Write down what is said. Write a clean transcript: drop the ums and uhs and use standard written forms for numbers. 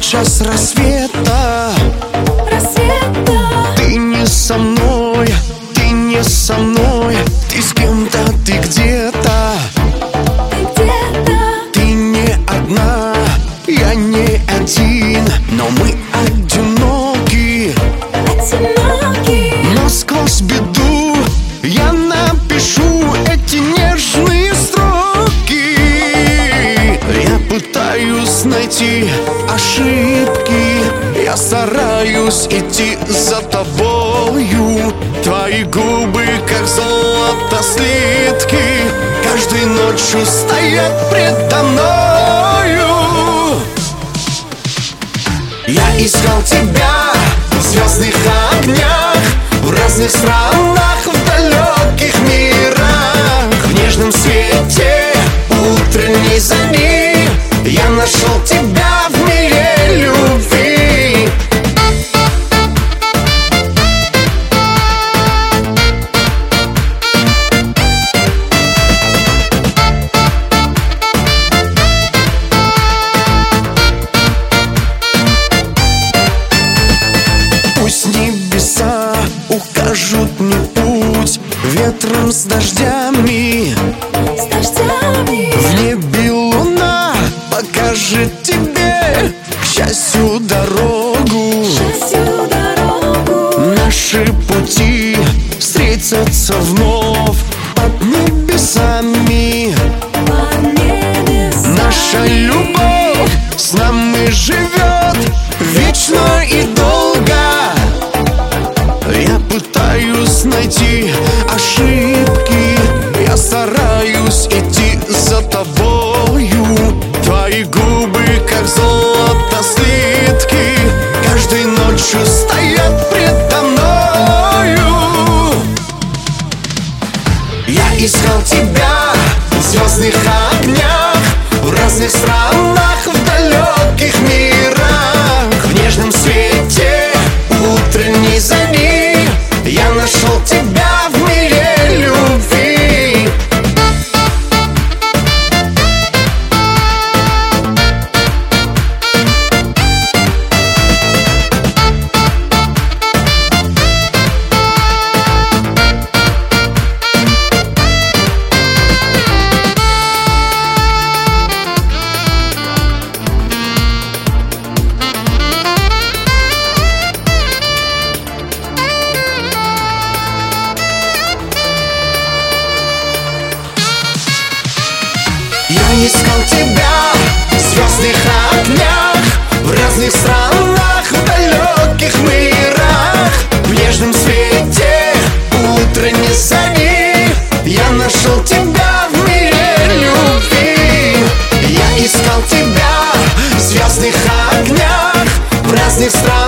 час рассвета. Ты не со мной, ты не со мной, ты с кем-то, ты где-то. Ты не одна, я не один, но мы одиноки. Но сквозь беду я напишу эти нежные строки. Я пытаюсь найти ошибки, я стараюсь идти за тобою. Твои губы, как золото слитки, каждой ночью стоят предо мною. Я искал тебя в звездных огнях, в разных странах, в далеких мирах. В нежном свете утренней зари я нашел тебя в мире любви. Пусть небеса укажут мне путь ветром с дождями. В небе луна покажет тебе к счастью дорогу. Наши пути встретятся вновь под небесами. Наша любовь с нами живет вечно и долго. Я пытаюсь найти ошибки, я стараюсь идти за тобою. Твои губы, как золото слитки, каждой ночью стоят предо мною. Я искал тебя в звездных огнях, в разных странах, в далеких мирах. В нежном свете утренней зари я нашел тебя в мире любви. Я искал тебя в звездных огнях, в разных странах, в далеких мирах. В нежном свете утренней зари я нашел тебя в мире любви. Я искал тебя в звездных огнях, в разных странах.